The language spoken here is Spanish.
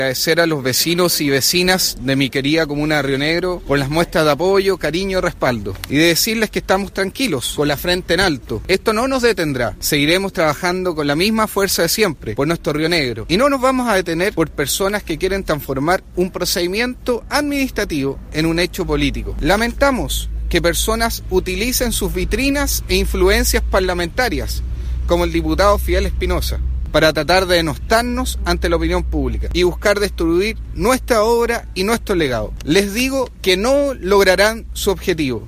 Agradecer a los vecinos y vecinas de mi querida comuna de Río Negro por las muestras de apoyo, cariño y respaldo. Y de decirles que estamos tranquilos, con la frente en alto. Esto no nos detendrá. Seguiremos trabajando con la misma fuerza de siempre por nuestro Río Negro. Y no nos vamos a detener por personas que quieren transformar un procedimiento administrativo en un hecho político. Lamentamos que personas utilicen sus vitrinas e influencias parlamentarias, como el diputado Fidel Espinosa, para tratar de denostarnos ante la opinión pública y buscar destruir nuestra obra y nuestro legado. Les digo que no lograrán su objetivo.